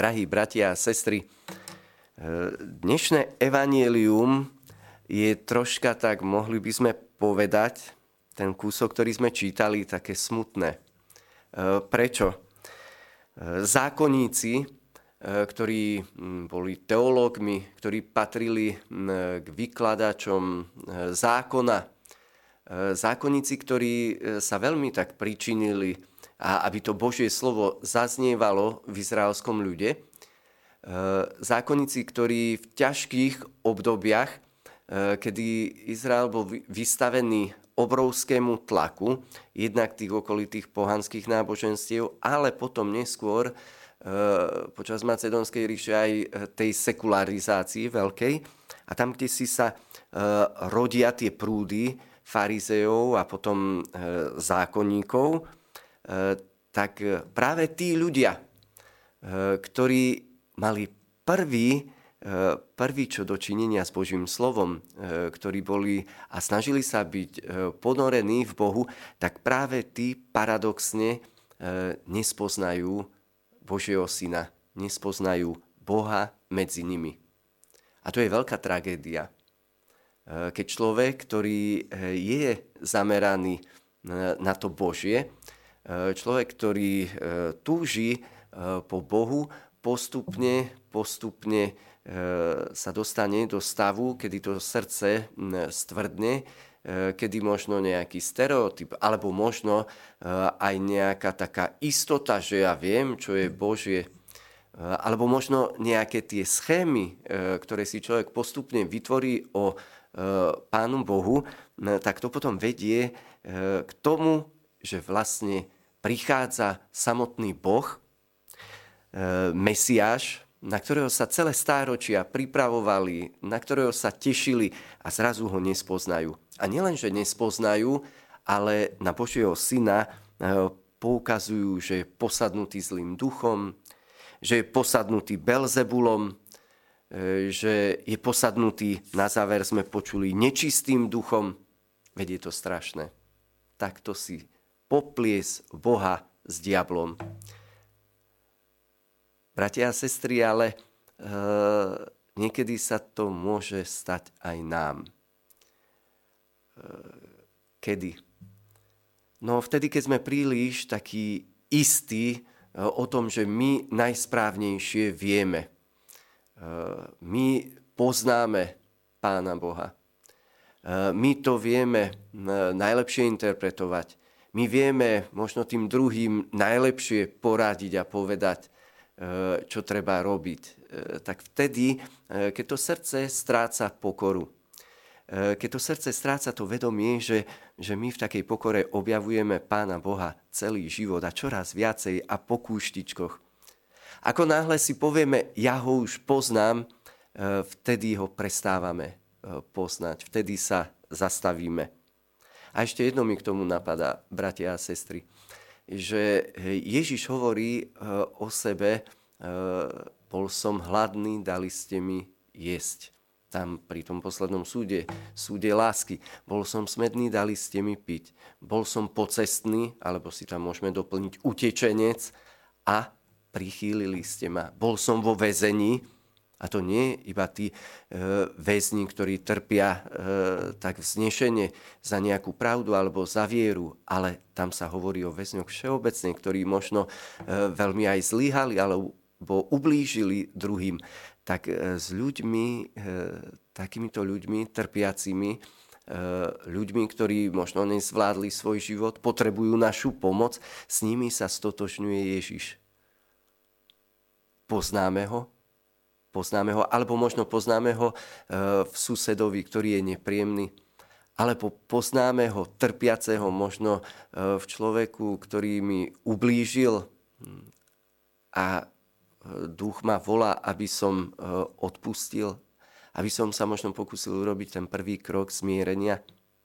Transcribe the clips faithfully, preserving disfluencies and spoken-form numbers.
Drahí bratia a sestry, dnešné evanjelium je troška tak, mohli by sme povedať, ten kúsok, ktorý sme čítali, také smutné. Prečo? Zákonníci, ktorí boli teológmi, ktorí patrili k vykladačom zákona, zákonníci, ktorí sa veľmi tak pričinili, a aby to Božie slovo zaznievalo v izraelskom ľude. Zákonníci, ktorí v ťažkých obdobiach, kedy Izrael bol vystavený obrovskému tlaku, jednak tých okolitých pohanských náboženstiev, ale potom neskôr počas Macedónskej ríše aj tej sekularizácii veľkej. A tam, kde si sa rodia tie prúdy farizejov a potom zákonníkov, tak práve tí ľudia, ktorí mali prvý, prvý čo dočinenia s Božím slovom, ktorí boli a snažili sa byť ponorení v Bohu, tak práve tí paradoxne nespoznajú Božieho syna, nespoznajú Boha medzi nimi. A to je veľká tragédia. Keď človek, ktorý je zameraný na to Božie, človek, ktorý túži po Bohu, postupne, postupne sa dostane do stavu, kedy to srdce stvrdne, kedy možno nejaký stereotyp, alebo možno aj nejaká taká istota, že ja viem, čo je Božie, alebo možno nejaké tie schémy, ktoré si človek postupne vytvorí o Pánu Bohu, tak to potom vedie k tomu, že vlastne prichádza samotný Boh, Mesiáš, na ktorého sa celé stáročia pripravovali, na ktorého sa tešili a zrazu ho nespoznajú. A nielen, že nespoznajú, ale na Božieho syna poukazujú, že je posadnutý zlým duchom, že je posadnutý Belzebulom, že je posadnutý, na záver sme počuli, nečistým duchom. Veď je to strašné. Takto si poplies Boha s diablom. Bratia a sestry, ale e, niekedy sa to môže stať aj nám. E, kedy? No vtedy, keď sme príliš takí istí e, o tom, že my najsprávnejšie vieme. E, my poznáme Pána Boha. E, my to vieme e, najlepšie interpretovať. My vieme možno tým druhým najlepšie poradiť a povedať, čo treba robiť. Tak vtedy, keď to srdce stráca pokoru, keď to srdce stráca to vedomie, že, že my v takej pokore objavujeme Pána Boha celý život a čoraz viacej a po kúštičkoch. Ako náhle si povieme, ja ho už poznám, vtedy ho prestávame poznať, vtedy sa zastavíme. A ešte jedno mi k tomu napadá, bratia a sestry, že Ježiš hovorí o sebe, bol som hladný, dali ste mi jesť. Tam pri tom poslednom súde, súde lásky. Bol som smedný, dali ste mi piť. Bol som pocestný, alebo si tam môžeme doplniť utečenec a prichýlili ste ma. Bol som vo väzení. A to nie je iba tí e, väzni, ktorí trpia e, tak vznešene za nejakú pravdu alebo za vieru, ale tam sa hovorí o väzňoch všeobecne, ktorí možno e, veľmi aj zlyhali alebo ublížili druhým. Tak e, s ľuďmi, e, takýmito ľuďmi, trpiacimi, e, ľuďmi, ktorí možno nezvládli svoj život, potrebujú našu pomoc, s nimi sa stotožňuje Ježiš. Poznáme ho? Poznáme ho, alebo možno poznáme ho v susedovi, ktorý je nepríjemný, alebo poznáme ho trpiaceho možno v človeku, ktorý mi ublížil a duch ma volá, aby som odpustil, aby som sa možno pokúsil urobiť ten prvý krok zmierenia.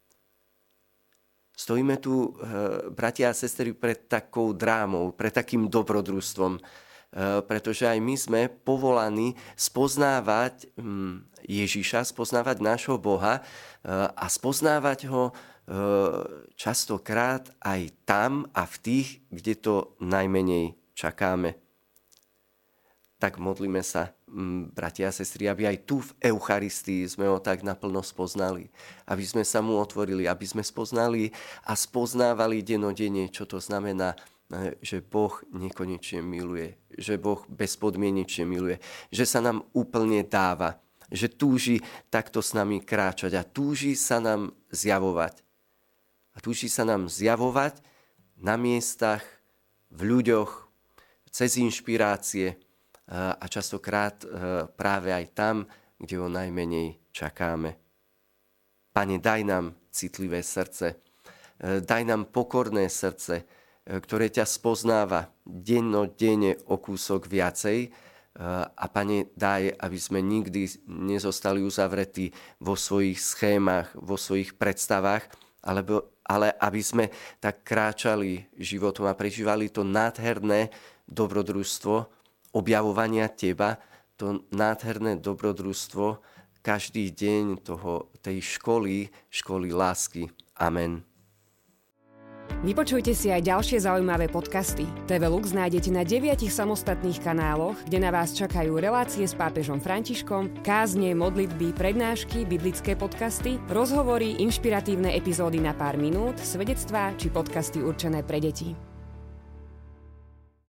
Stojíme tu, bratia a sestry, pred takou drámou, pred takým dobrodružstvom, pretože aj my sme povolaní spoznávať Ježiša, spoznávať nášho Boha a spoznávať ho častokrát aj tam a v tých, kde to najmenej čakáme. tak modlíme sa, bratia a sestry, aby aj tu v Eucharistii sme ho tak naplno spoznali. Aby sme sa mu otvorili, aby sme spoznali a spoznávali denodenne, čo to znamená, že Boh nekonečne miluje, že Boh bezpodmienečne miluje, že sa nám úplne dáva, že túži takto s nami kráčať a túži sa nám zjavovať. A túži sa nám zjavovať na miestach, v ľuďoch, cez inšpirácie a častokrát práve aj tam, kde ho najmenej čakáme. Pane, daj nám citlivé srdce, daj nám pokorné srdce, ktoré ťa spoznáva dennodenne o kúsok viacej. A Pane, daj, aby sme nikdy nezostali uzavretí vo svojich schémach, vo svojich predstavách, alebo, ale aby sme tak kráčali životom a prežívali to nádherné dobrodružstvo objavovania Teba, to nádherné dobrodružstvo každý deň toho, tej školy, školy lásky. Amen. Vypočujte si aj ďalšie zaujímavé podcasty. té vé Lux nájdete na deviatich samostatných kanáloch, kde na vás čakajú relácie s pápežom Františkom, kázne, modlitby, prednášky, biblické podcasty, rozhovory, inšpiratívne epizódy na pár minút, svedectvá či podcasty určené pre deti.